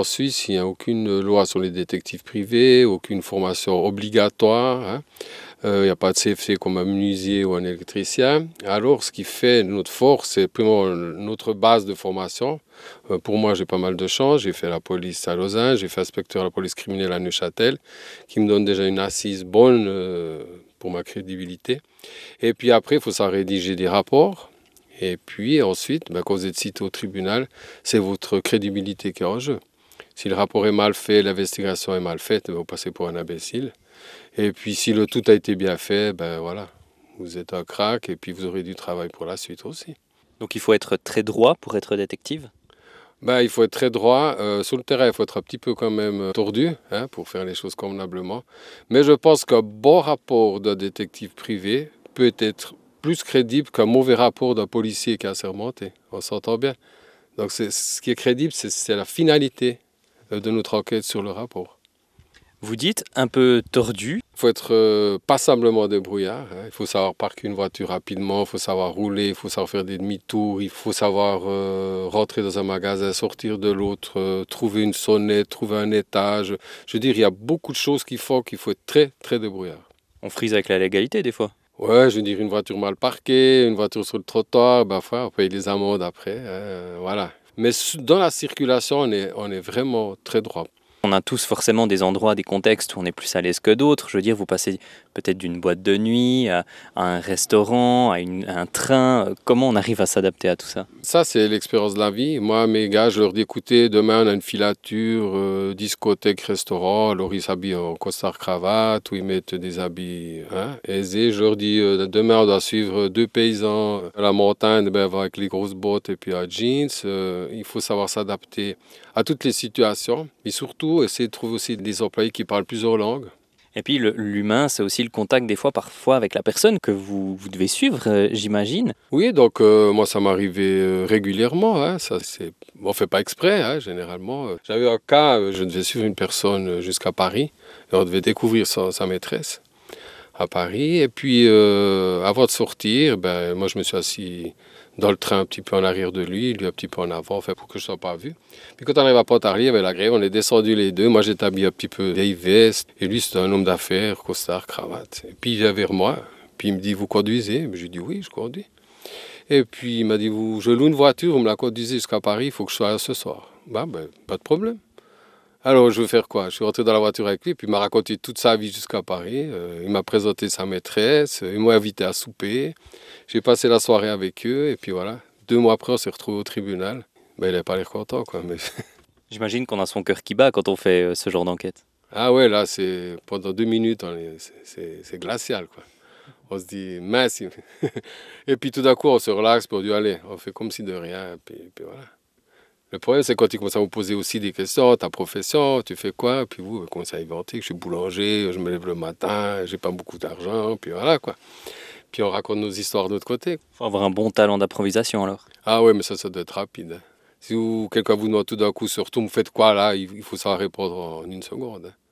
en Suisse, il n'y a aucune loi sur les détectives privés, aucune formation obligatoire, hein. Il n'y a pas de CFC comme un menuisier ou un électricien. Alors, ce qui fait notre force, c'est vraiment notre base de formation. Pour moi, j'ai pas mal de chance. J'ai fait la police à Lausanne, j'ai fait inspecteur à la police criminelle à Neuchâtel, qui me donne déjà une assise bonne pour ma crédibilité. Et puis après, il faut ça rédiger des rapports. Et puis ensuite, quand vous êtes cité au tribunal, c'est votre crédibilité qui est en jeu. Si le rapport est mal fait, l'investigation est mal faite, vous passez pour un imbécile. Et puis si le tout a été bien fait, ben voilà, vous êtes un crack et puis vous aurez du travail pour la suite aussi. Donc il faut être très droit pour être détective? Il faut être très droit. Sur le terrain, il faut être un petit peu quand même tordu, hein, pour faire les choses convenablement. Mais je pense qu'un bon rapport d'un détective privé peut être plus crédible qu'un mauvais rapport d'un policier qui a assermenté. On s'entend bien. Donc ce qui est crédible, c'est la finalité de notre enquête sur le rapport. Vous dites un peu tordu. Il faut être passablement débrouillard, hein. Il faut savoir parquer une voiture rapidement, il faut savoir rouler, il faut savoir faire des demi-tours, il faut savoir rentrer dans un magasin, sortir de l'autre, trouver une sonnette, trouver un étage. Je veux dire, il y a beaucoup de choses qui font qu'il faut être très, très débrouillard. On frise avec la légalité des fois. Ouais, je veux dire, une voiture mal parquée, une voiture sur le trottoir, on paye les amendes après, hein, voilà. Mais dans la circulation, on est vraiment très droit. On a tous forcément des endroits, des contextes où on est plus à l'aise que d'autres. Je veux dire, vous passez peut-être d'une boîte de nuit à un restaurant, à un train. Comment on arrive à s'adapter à tout ça? Ça, c'est l'expérience de la vie. Moi, mes gars, je leur dis, écoutez, demain, on a une filature, discothèque, restaurant. Alors, ils s'habillent en costard-cravate ou ils mettent des habits, hein, aisés. Je leur dis, demain, on doit suivre deux paysans à la montagne avec les grosses bottes et puis un jeans. Il faut savoir s'adapter à toutes les situations. Et surtout, essayer de trouver aussi des employés qui parlent plusieurs langues. Et puis l'humain, c'est aussi le contact des fois, parfois avec la personne que vous devez suivre, j'imagine. Oui, donc moi ça m'arrivait régulièrement, hein, on fait pas exprès, hein, généralement. J'avais un cas, je devais suivre une personne jusqu'à Paris et on devait découvrir sa maîtresse à Paris. Et puis avant de sortir, moi je me suis assis dans le train un petit peu en arrière de lui un petit peu en avant, pour que je ne sois pas vu. Puis quand on arrive à Pontarlier, il y avait la grève, on est descendus les deux. Moi j'étais habillé un petit peu vieille veste et lui c'était un homme d'affaires, costard, cravate. Et puis il vient vers moi. Puis il me dit, vous conduisez? Je lui dis, oui, je conduis. Et puis il m'a dit, je loue une voiture, vous me la conduisez jusqu'à Paris, il faut que je sois là ce soir. Pas de problème. Alors je veux faire quoi? Je suis rentré dans la voiture avec lui, puis il m'a raconté toute sa vie jusqu'à Paris. Il m'a présenté sa maîtresse, il m'a invité à souper. J'ai passé la soirée avec eux, et puis voilà. 2 mois après, on s'est retrouvés au tribunal. Il n'avait pas l'air content, quoi. Mais... J'imagine qu'on a son cœur qui bat quand on fait ce genre d'enquête. Ah ouais, là, pendant 2 minutes, c'est glacial, quoi. On se dit, mince. Et puis tout d'un coup, on se relaxe pour dire, allez, on fait comme si de rien. Puis voilà. Le problème, c'est quand ils commencent à vous poser aussi des questions, ta profession, tu fais quoi? Puis vous commencez à inventer que je suis boulanger, je me lève le matin, j'ai pas beaucoup d'argent, puis voilà, quoi. Puis on raconte nos histoires de l'autre côté. Il faut avoir un bon talent d'improvisation alors. Ah ouais, mais ça doit être rapide, hein. Si quelqu'un vous demande tout d'un coup, surtout, vous faites quoi là? Il faut savoir répondre en 1 seconde, hein.